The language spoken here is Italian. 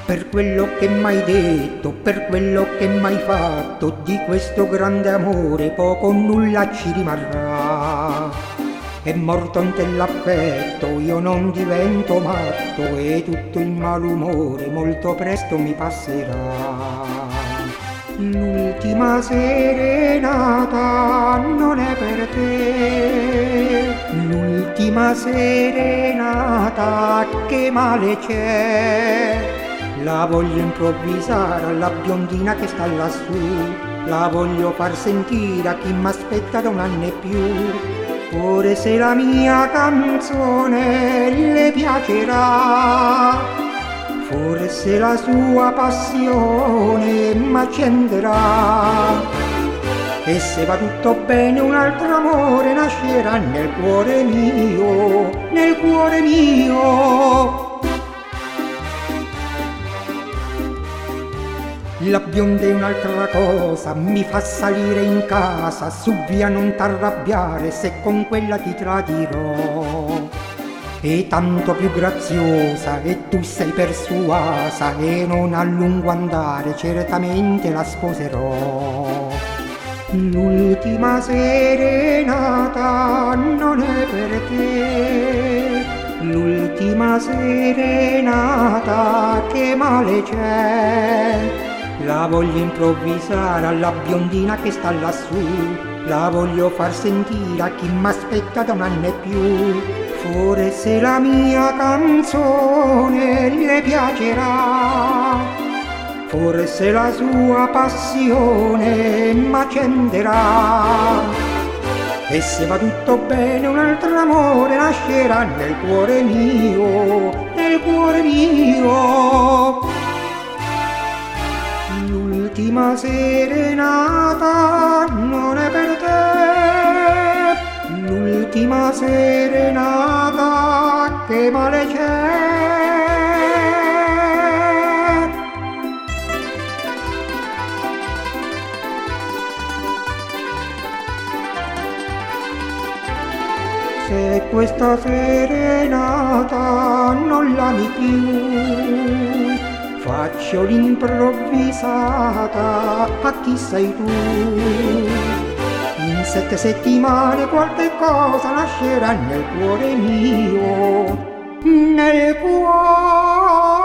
Per quello che m'hai detto, per quello che m'hai fatto, di questo grande amore poco o nulla ci rimarrà. È morto in te l'affetto, io non divento matto e tutto il malumore molto presto mi passerà. L'ultima serenata non è per te, l'ultima serenata che male c'è. La voglio improvvisare alla biondina che sta lassù, la voglio far sentire a chi m'aspetta da un anno e più. Ora se la mia canzone le piacerà, forse la sua passione m'accenderà. E se va tutto bene un altro amore nascerà nel cuore mio, nel cuore mio. La bionda è un'altra cosa, mi fa salire in casa, su via non t'arrabbiare se con quella ti tradirò. È tanto più graziosa e tu sei persuasa e non a lungo andare certamente la sposerò. L'ultima serenata non è per te, l'ultima serenata che male c'è. La voglio improvvisare alla biondina che sta lassù, la voglio far sentire a chi m'aspetta da un anno e più. Forse la mia canzone le piacerà, forse la sua passione m'accenderà. E se va tutto bene un altro amore nascerà nel cuore mio, nel cuore mio. L'ultima serenata non è per te, l'ultima serenata che male c'è. Se questa serenata non l'ami più, faccio l'improvvisata a chi sei tu. In 7 settimane qualche cosa nascerà nel cuore mio, nel cuore